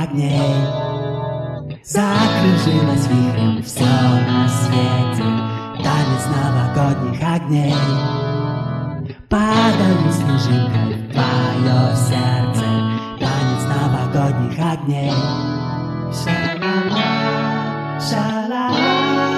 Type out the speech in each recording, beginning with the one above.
огней. Закружилось вихрем все на свете, танец новогодних огней. Падали снежинкой в твое сердце, танец новогодних огней. Ша-ла-ла, ша-ла-ла.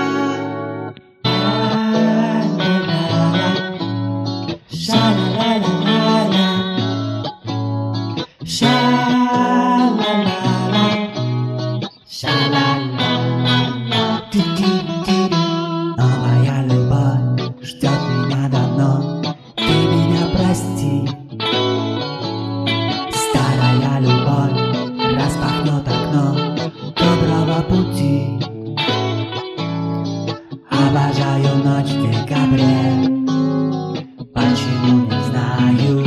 Новая любовь ждет меня давно, ты меня прости. Старая любовь распахнет окно доброго пути. Обожаю ночь в декабре, почему не знаю.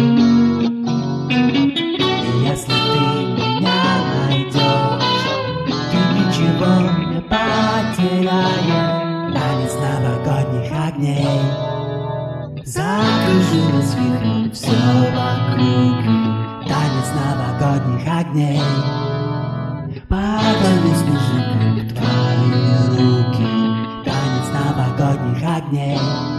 И если ты меня найдешь, ты ничего не потеряешь. Танец новогодних огней. Закружилось вихрем все вокруг, танец новогодних огней. Падали снежинки в твои руки, танец новогодних огней.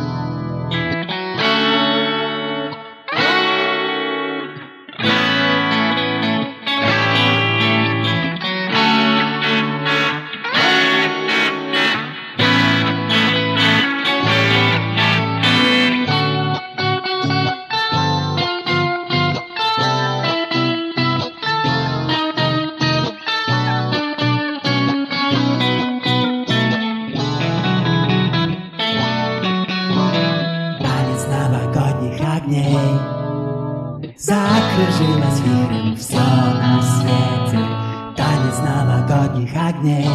Огней. Закружилось вихрем все на свете, танец новогодних огней.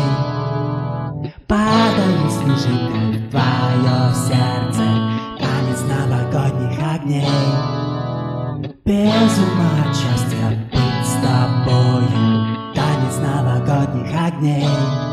Падали снежинки в твое сердце, танец новогодних огней. Без ума от счастья быть с тобою, танец новогодних огней.